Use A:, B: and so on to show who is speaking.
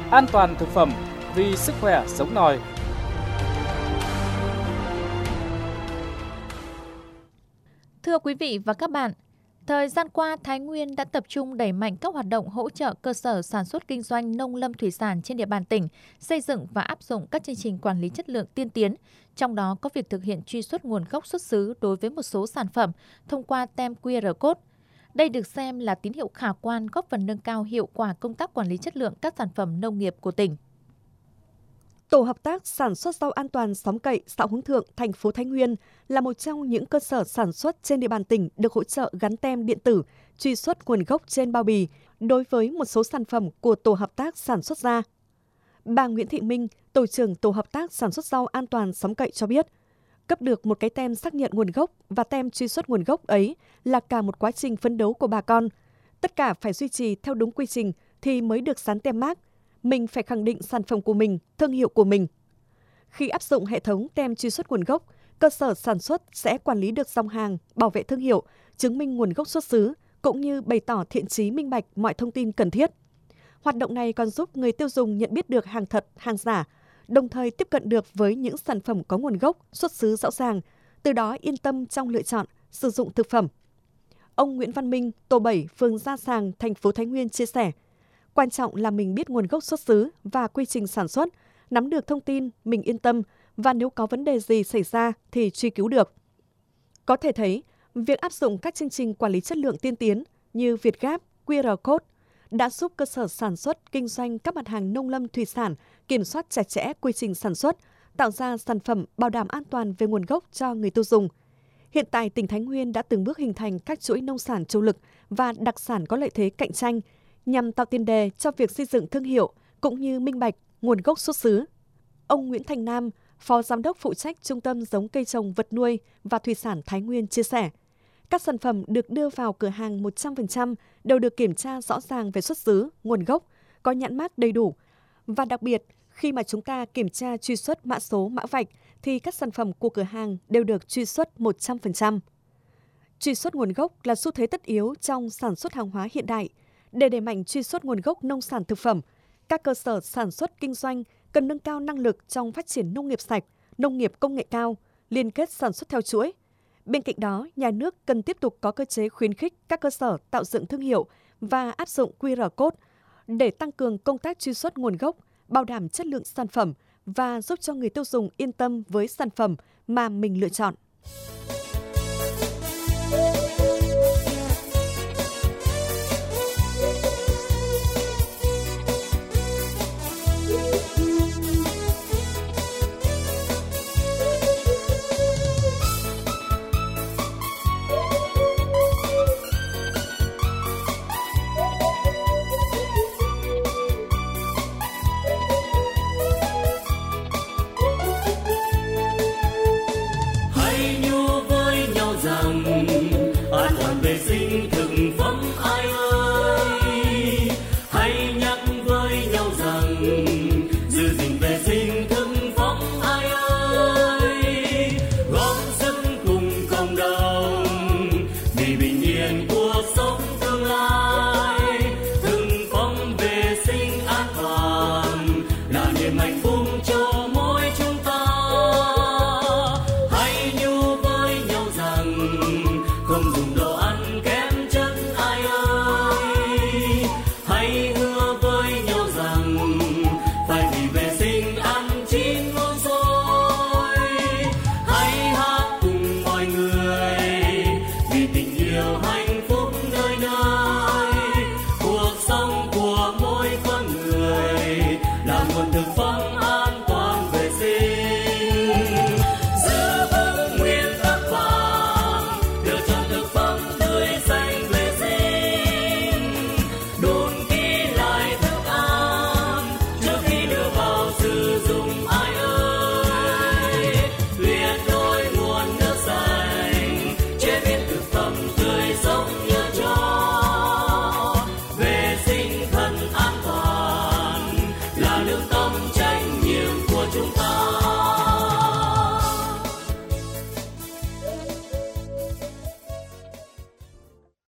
A: an toàn thực phẩm vì sức khỏe sống nòi.
B: Thưa quý vị và các bạn, thời gian qua, Thái Nguyên đã tập trung đẩy mạnh các hoạt động hỗ trợ cơ sở sản xuất kinh doanh nông lâm thủy sản trên địa bàn tỉnh, xây dựng và áp dụng các chương trình quản lý chất lượng tiên tiến, trong đó có việc thực hiện truy xuất nguồn gốc xuất xứ đối với một số sản phẩm thông qua tem QR code. Đây được xem là tín hiệu khả quan góp phần nâng cao hiệu quả công tác quản lý chất lượng các sản phẩm nông nghiệp của tỉnh.
C: Tổ hợp tác sản xuất rau an toàn Xóm Cậy, xã Hướng Thượng, thành phố Thái Nguyên là một trong những cơ sở sản xuất trên địa bàn tỉnh được hỗ trợ gắn tem điện tử, truy xuất nguồn gốc trên bao bì đối với một số sản phẩm của tổ hợp tác sản xuất ra. Bà Nguyễn Thị Minh, tổ trưởng tổ hợp tác sản xuất rau an toàn Xóm Cậy cho biết, cấp được một cái tem xác nhận nguồn gốc và tem truy xuất nguồn gốc ấy là cả một quá trình phấn đấu của bà con. Tất cả phải duy trì theo đúng quy trình thì mới được dán tem mác. Mình phải khẳng định sản phẩm của mình, thương hiệu của mình. Khi áp dụng hệ thống tem truy xuất nguồn gốc, cơ sở sản xuất sẽ quản lý được dòng hàng, bảo vệ thương hiệu, chứng minh nguồn gốc xuất xứ, cũng như bày tỏ thiện chí minh bạch mọi thông tin cần thiết. Hoạt động này còn giúp người tiêu dùng nhận biết được hàng thật, hàng giả, đồng thời tiếp cận được với những sản phẩm có nguồn gốc, xuất xứ rõ ràng, từ đó yên tâm trong lựa chọn, sử dụng thực phẩm. Ông Nguyễn Văn Minh, tổ 7, phường Gia Sàng, thành phố Thái Nguyên chia sẻ, quan trọng là mình biết nguồn gốc xuất xứ và quy trình sản xuất, nắm được thông tin, mình yên tâm và nếu có vấn đề gì xảy ra thì truy cứu được. Có thể thấy, việc áp dụng các chương trình quản lý chất lượng tiên tiến như Việt Gap, QR Code đã giúp cơ sở sản xuất, kinh doanh các mặt hàng nông lâm thủy sản kiểm soát chặt chẽ quy trình sản xuất, tạo ra sản phẩm bảo đảm an toàn về nguồn gốc cho người tiêu dùng. Hiện tại, tỉnh Thái Nguyên đã từng bước hình thành các chuỗi nông sản chủ lực và đặc sản có lợi thế cạnh tranh, nhằm tạo tiền đề cho việc xây dựng thương hiệu cũng như minh bạch nguồn gốc xuất xứ. Ông Nguyễn Thành Nam, Phó Giám đốc phụ trách Trung tâm giống cây trồng vật nuôi và thủy sản Thái Nguyên chia sẻ, các sản phẩm được đưa vào cửa hàng 100% đều được kiểm tra rõ ràng về xuất xứ, nguồn gốc, có nhãn mác đầy đủ. Và đặc biệt, khi mà chúng ta kiểm tra truy xuất mã số, mã vạch, thì các sản phẩm của cửa hàng đều được truy xuất 100%. Truy xuất nguồn gốc là xu thế tất yếu trong sản xuất hàng hóa hiện đại. Để đẩy mạnh truy xuất nguồn gốc nông sản thực phẩm, các cơ sở sản xuất kinh doanh cần nâng cao năng lực trong phát triển nông nghiệp sạch, nông nghiệp công nghệ cao, liên kết sản xuất theo chuỗi. Bên cạnh đó, nhà nước cần tiếp tục có cơ chế khuyến khích các cơ sở tạo dựng thương hiệu và áp dụng QR code để tăng cường công tác truy xuất nguồn gốc, bảo đảm chất lượng sản phẩm và giúp cho người tiêu dùng yên tâm với sản phẩm mà mình lựa chọn.